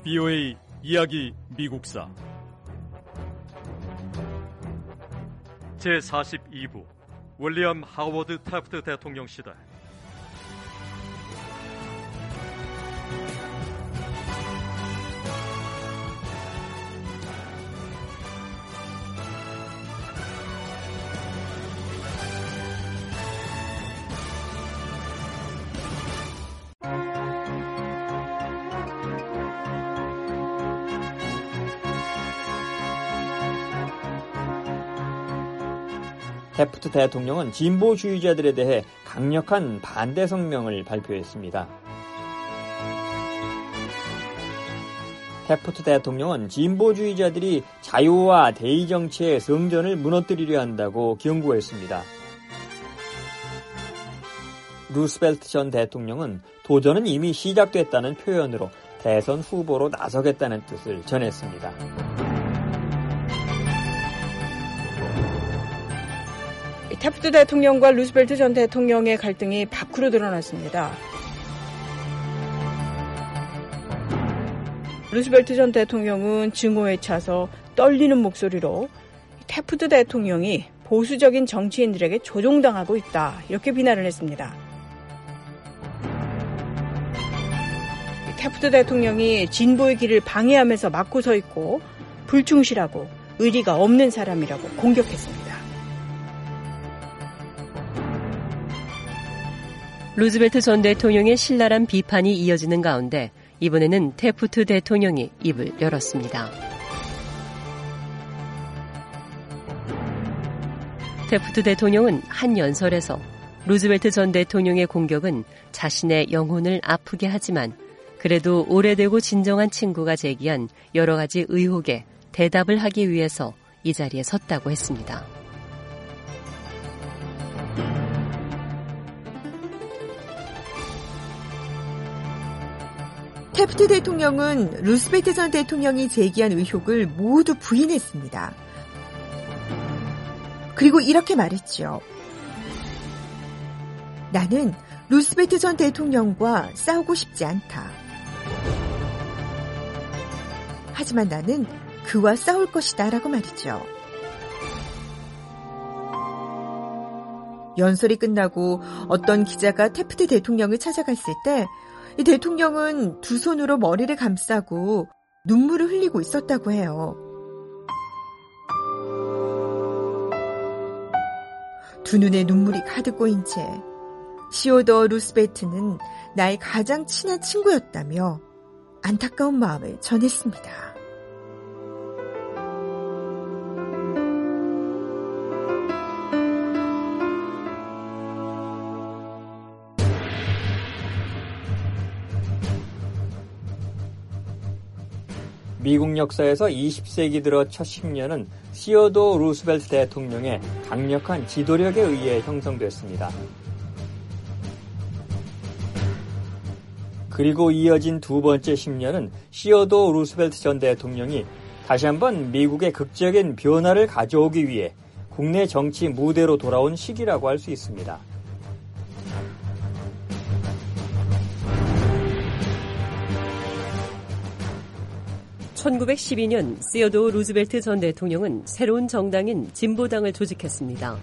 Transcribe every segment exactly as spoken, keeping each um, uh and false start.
비오에이 이야기 미국사 제사십이 부 윌리엄 하워드 태프트 대통령 시대. 태프트 대통령은 진보주의자들에 대해 강력한 반대 성명을 발표했습니다. 태프트 대통령은 진보주의자들이 자유와 대의 정치의 성전을 무너뜨리려 한다고 경고했습니다. 루스벨트 전 대통령은 도전은 이미 시작됐다는 표현으로 대선 후보로 나서겠다는 뜻을 전했습니다. 태프트 대통령과 루스벨트 전 대통령의 갈등이 밖으로 드러났습니다. 루스벨트 전 대통령은 증오에 차서 떨리는 목소리로 태프트 대통령이 보수적인 정치인들에게 조종당하고 있다, 이렇게 비난을 했습니다. 태프트 대통령이 진보의 길을 방해하면서 막고 서 있고 불충실하고 의리가 없는 사람이라고 공격했습니다. 루즈벨트 전 대통령의 신랄한 비판이 이어지는 가운데 이번에는 태프트 대통령이 입을 열었습니다. 태프트 대통령은 한 연설에서 루즈벨트 전 대통령의 공격은 자신의 영혼을 아프게 하지만 그래도 오래되고 진정한 친구가 제기한 여러 가지 의혹에 대답을 하기 위해서 이 자리에 섰다고 했습니다. 태프트 대통령은 루스벨트 전 대통령이 제기한 의혹을 모두 부인했습니다. 그리고 이렇게 말했죠. 나는 루스벨트 전 대통령과 싸우고 싶지 않다. 하지만 나는 그와 싸울 것이다 라고 말이죠. 연설이 끝나고 어떤 기자가 태프트 대통령을 찾아갔을 때 이 대통령은 두 손으로 머리를 감싸고 눈물을 흘리고 있었다고 해요. 두 눈에 눈물이 가득 고인 채 시오더 루스벨트는 나의 가장 친한 친구였다며 안타까운 마음을 전했습니다. 미국 역사에서 이십 세기 들어 첫 십 년은 시어도 루스벨트 대통령의 강력한 지도력에 의해 형성됐습니다. 그리고 이어진 두 번째 십 년은 시어도 루스벨트 전 대통령이 다시 한번 미국의 극적인 변화를 가져오기 위해 국내 정치 무대로 돌아온 시기라고 할 수 있습니다. 천구백십이 년 시어도 루즈벨트 전 대통령은 새로운 정당인 진보당을 조직했습니다.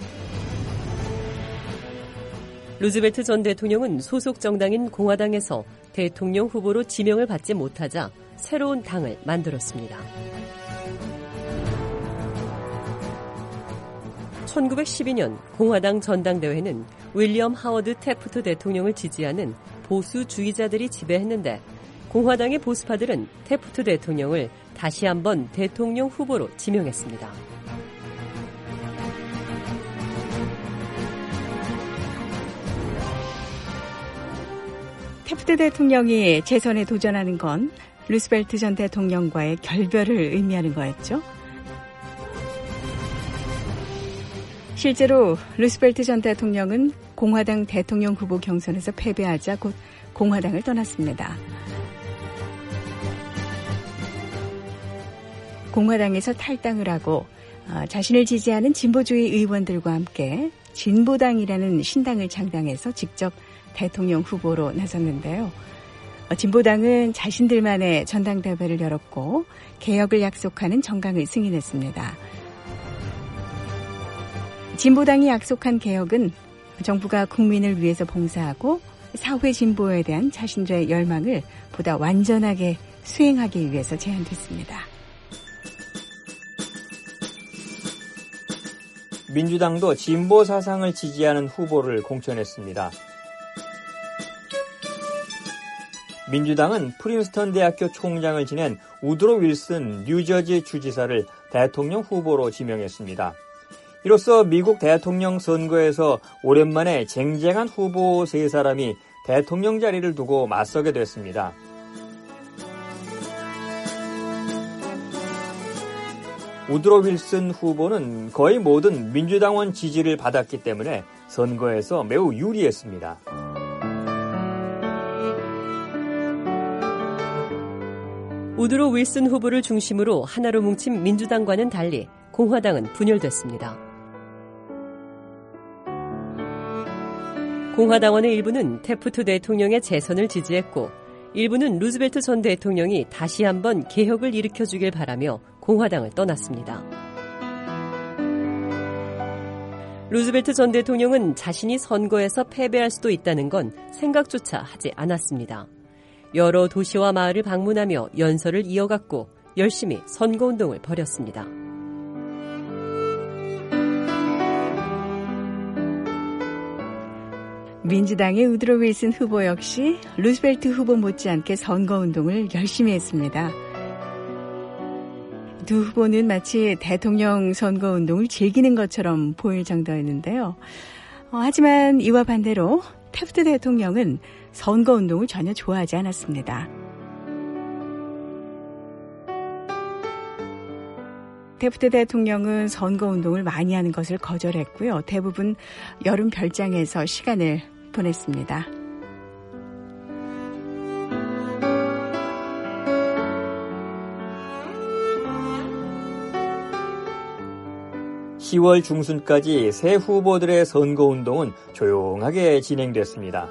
루즈벨트 전 대통령은 소속 정당인 공화당에서 대통령 후보로 지명을 받지 못하자 새로운 당을 만들었습니다. 천구백십이 년 공화당 전당대회는 윌리엄 하워드 태프트 대통령을 지지하는 보수주의자들이 지배했는데 공화당의 보수파들은 태프트 대통령을 다시 한번 대통령 후보로 지명했습니다. 태프트 대통령이 재선에 도전하는 건 루스벨트 전 대통령과의 결별을 의미하는 거였죠. 실제로 루스벨트 전 대통령은 공화당 대통령 후보 경선에서 패배하자 곧 공화당을 떠났습니다. 공화당에서 탈당을 하고 자신을 지지하는 진보주의 의원들과 함께 진보당이라는 신당을 창당해서 직접 대통령 후보로 나섰는데요. 진보당은 자신들만의 전당대회를 열었고 개혁을 약속하는 정강을 승인했습니다. 진보당이 약속한 개혁은 정부가 국민을 위해서 봉사하고 사회 진보에 대한 자신들의 열망을 보다 완전하게 수행하기 위해서 제안됐습니다. 민주당도 진보 사상을 지지하는 후보를 공천했습니다. 민주당은 프린스턴 대학교 총장을 지낸 우드로 윌슨 뉴저지 주지사를 대통령 후보로 지명했습니다. 이로써 미국 대통령 선거에서 오랜만에 쟁쟁한 후보 세 사람이 대통령 자리를 두고 맞서게 됐습니다. 우드로 윌슨 후보는 거의 모든 민주당원 지지를 받았기 때문에 선거에서 매우 유리했습니다. 우드로 윌슨 후보를 중심으로 하나로 뭉친 민주당과는 달리 공화당은 분열됐습니다. 공화당원의 일부는 태프트 대통령의 재선을 지지했고 일부는 루즈벨트 전 대통령이 다시 한번 개혁을 일으켜주길 바라며 공화당을 떠났습니다. 루즈벨트 전 대통령은 자신이 선거에서 패배할 수도 있다는 건 생각조차 하지 않았습니다. 여러 도시와 마을을 방문하며 연설을 이어갔고 열심히 선거운동을 벌였습니다. 민주당의 우드로 윌슨 후보 역시 루즈벨트 후보 못지않게 선거운동을 열심히 했습니다. 두 후보는 마치 대통령 선거운동을 즐기는 것처럼 보일 정도였는데요. 어, 하지만 이와 반대로 태프트 대통령은 선거운동을 전혀 좋아하지 않았습니다. 태프트 대통령은 선거운동을 많이 하는 것을 거절했고요. 대부분 여름 별장에서 시간을 보냈습니다. 시월 중순까지 새 후보들의 선거운동은 조용하게 진행됐습니다.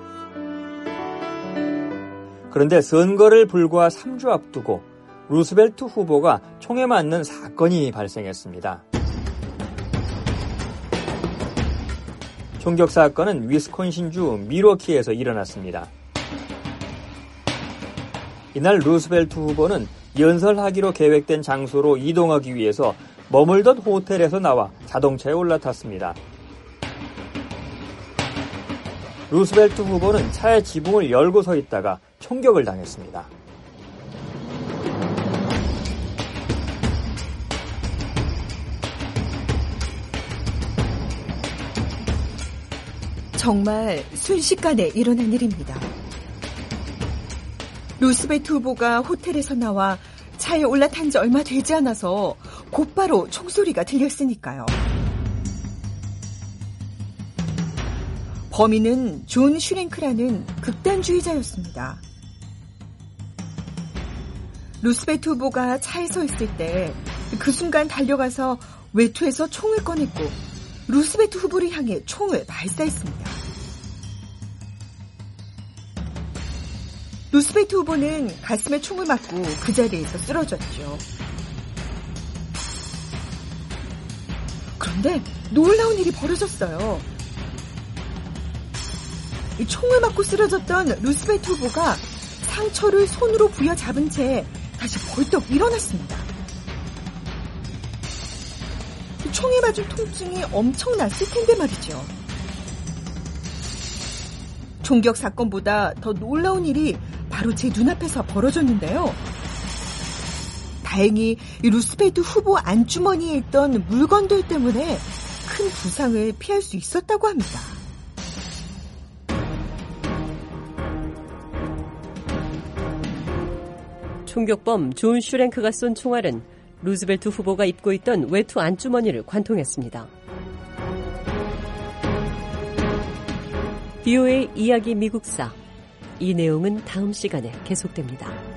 그런데 선거를 불과 삼 주 앞두고 루스벨트 후보가 총에 맞는 사건이 발생했습니다. 총격 사건은 위스콘신주 밀워키에서 일어났습니다. 이날 루스벨트 후보는 연설하기로 계획된 장소로 이동하기 위해서 머물던 호텔에서 나와 자동차에 올라탔습니다. 루스벨트 후보는 차의 지붕을 열고 서 있다가 총격을 당했습니다. 정말 순식간에 일어난 일입니다. 루스벨트 후보가 호텔에서 나와 차에 올라탄 지 얼마 되지 않아서 곧바로 총소리가 들렸으니까요. 범인은 존 슈랭크라는 극단주의자였습니다. 루스벨트 후보가 차에 서 있을 때 그 순간 달려가서 외투에서 총을 꺼냈고 루스벨트 후보를 향해 총을 발사했습니다. 루스벨트 후보는 가슴에 총을 맞고 그 자리에서 쓰러졌죠. 그런데 놀라운 일이 벌어졌어요. 이 총을 맞고 쓰러졌던 루스벨트 후보가 상처를 손으로 부여잡은 채 다시 벌떡 일어났습니다. 총에 맞은 통증이 엄청났을 텐데 말이죠. 총격 사건보다 더 놀라운 일이 바로 제 눈앞에서 벌어졌는데요. 다행히 루스벨트 후보 안주머니에 있던 물건들 때문에 큰 부상을 피할 수 있었다고 합니다. 총격범 존 슈랭크가 쏜 총알은 루스벨트 후보가 입고 있던 외투 안주머니를 관통했습니다. 비오에이 이야기 미국사. 이 내용은 다음 시간에 계속됩니다.